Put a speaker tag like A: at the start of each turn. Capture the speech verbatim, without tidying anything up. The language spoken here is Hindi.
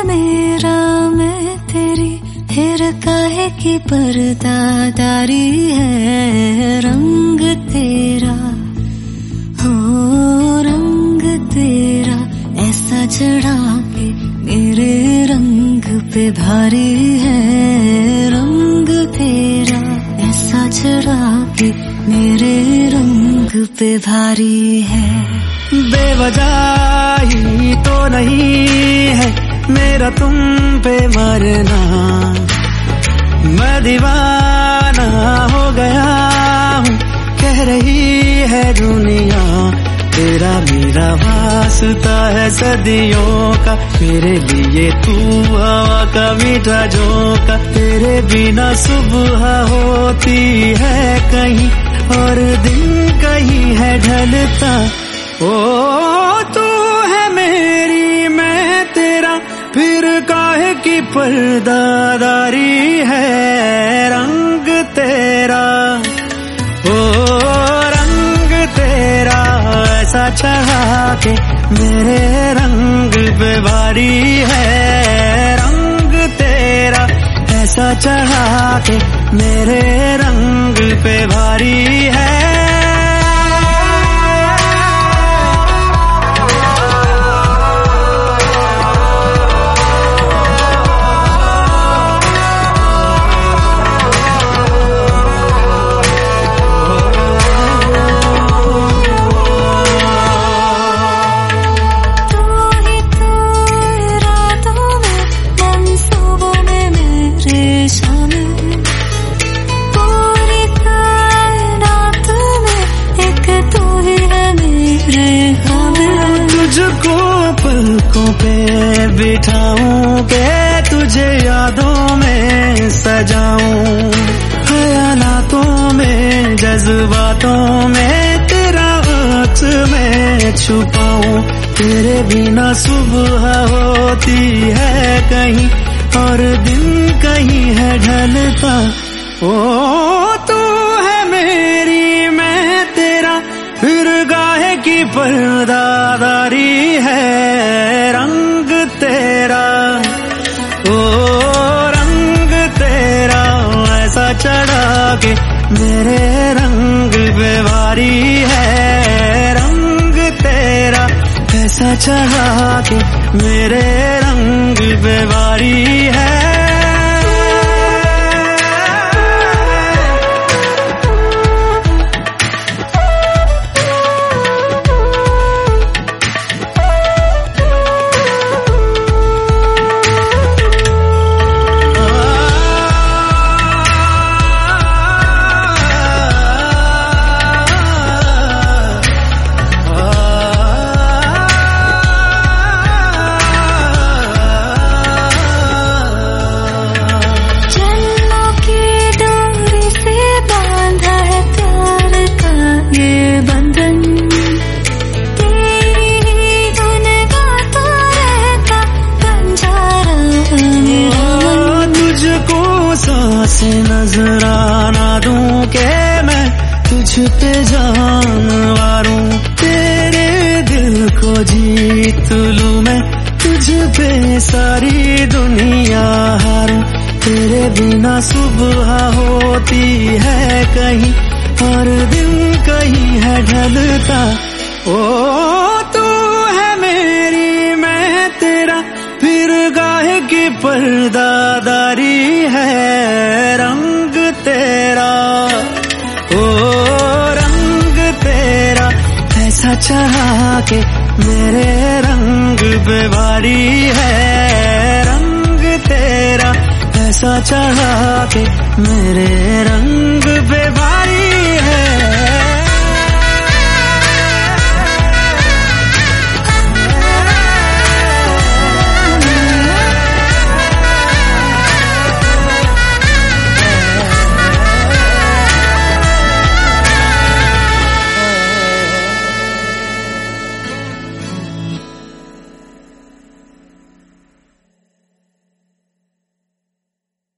A: मेरा मैं तेरी, फिर काहे की पर्दादारी है। रंग तेरा हो रंग तेरा ऐसा चढ़ा के मेरे रंग पे भारी है। रंग तेरा ऐसा चढ़ा के मेरे रंग पे भारी है।
B: बेवजह ही तो नहीं है मेरा तुम पे मरना, मैं दीवाना हो गया हूँ कह रही है दुनिया। तेरा मेरा वास्ता है सदियों का, मेरे लिए तू हवा का मीठा झोंका। तेरे बिना सुबह होती है कहीं और दिन कहीं है ढलता। ओ तू है मेरी मैं तेरा, फिर काहे की पर्दादारी है। रंग तेरा ओ रंग तेरा ऐसा चढ़ा के मेरे रंग पे भारी है। रंग तेरा ऐसा चढ़ा के मेरे रंग पे भारी है। तुझको पलकों पे बिठाऊं के तुझे यादों में सजाऊं, ख्यालातों में जज्बातों में तेरा हाथ में छुपाऊं। तेरे बिना सुबह होती है कहीं और दिन कहीं है ढलता। ओ तू है मेरी मैं तेरा, फिर गाहे की पर्दादारी है। रंग तेरा ओ रंग तेरा ऐसा चढ़ा के मेरे रंग पे भारी है। रंग तेरा ऐसा चढ़ा के मेरे रंग पे भारी है। से नजराना दूं के मैं तुझ पे जान वारूं। तेरे दिल को जीत लूं मैं, तुझ पे सारी दुनिया हारूं। तेरे बिना सुबह होती है कहीं और दिन कहीं है ढलता। ओ तू है मेरी मैं तेरा, फिर गाहे की पर्दादारी है। रंग तेरा ओ रंग तेरा ऐसा चढ़ा के मेरे रंग पे भारी है। रंग तेरा ऐसा चढ़ा के मेरे रंग पे